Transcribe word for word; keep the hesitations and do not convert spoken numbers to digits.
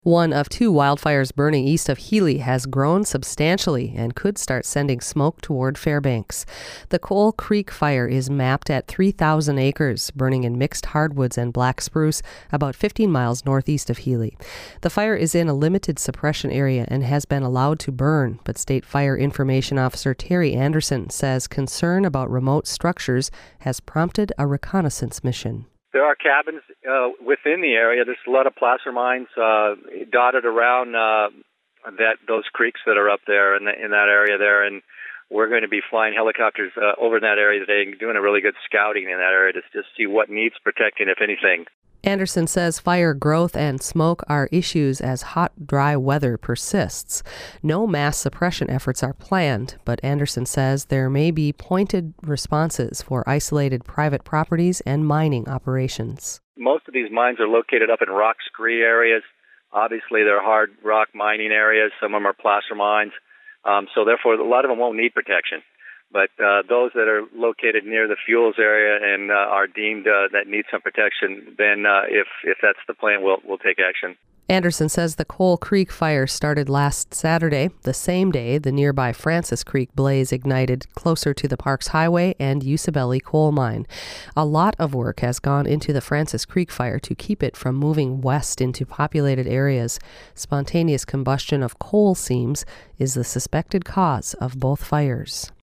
One of two wildfires burning east of Healy has grown substantially and could start sending smoke toward Fairbanks. The Coal Creek fire is mapped at three thousand acres, burning in mixed hardwoods and black spruce about fifteen miles northeast of Healy. The fire is in a limited suppression area and has been allowed to burn, but State Fire Information Officer Terry Anderson says concern about remote structures has prompted a reconnaissance mission. There are cabins uh, within the area. There's a lot of placer mines uh, dotted around uh, that those creeks that are up there in, the, in that area there, and we're going to be flying helicopters uh, over in that area today and doing a really good scouting in that area to just see what needs protecting, if anything. Anderson says fire growth and smoke are issues as hot, dry weather persists. No mass suppression efforts are planned, but Anderson says there may be pointed responses for isolated private properties and mining operations. Most of these mines are located up in rock scree areas. Obviously, they're hard rock mining areas. Some of them are placer mines. Um, so therefore, a lot of them won't need protection. But uh, those that are located near the fuels area and uh, are deemed uh, that need some protection, then uh, if if that's the plan, we'll we'll take action. Anderson says the Coal Creek fire started last Saturday, the same day the nearby Francis Creek blaze ignited closer to the Parks Highway and Usabelli coal mine. A lot of work has gone into the Francis Creek fire to keep it from moving west into populated areas. Spontaneous combustion of coal seams is the suspected cause of both fires.